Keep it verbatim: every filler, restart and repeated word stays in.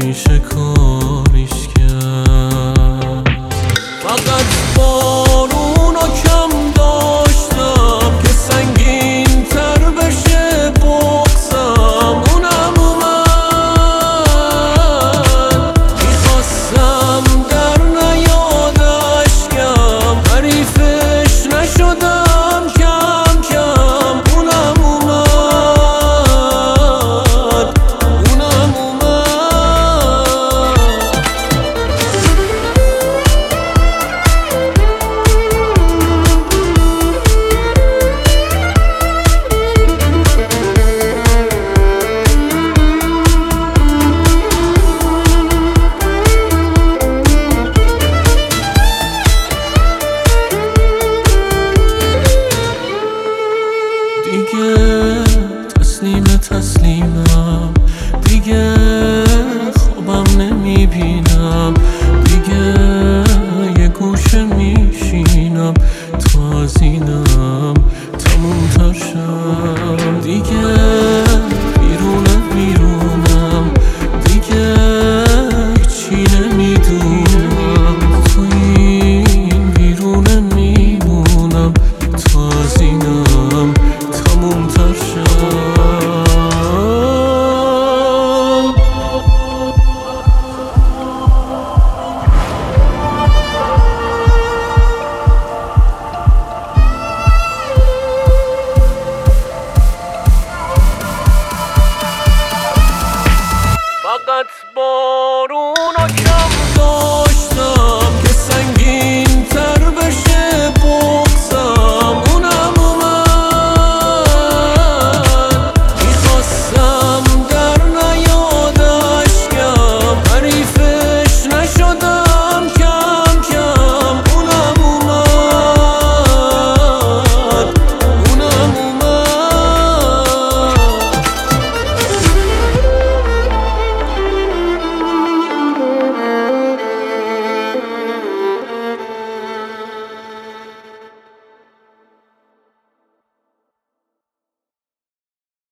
نمیشه کاریش کرد. فقط بارونو کم داشتم که سنگین تر بشه بغضم. اونم اومد میخواستم در نیادش کم، حریفش نشدم کم کم. اونم اومد اونم اومد دیگه تسلیم تسلیمم، دیگه خوابم نمیبینم، دیگه یه گوشه میشینم تا از اینم تموم تر شم. دیگه بیرونم بیرونم، دیگه هیچی نمیدونم، تو این بیرونه میمونم تا از اینم تموم تر شم. فقط بارونو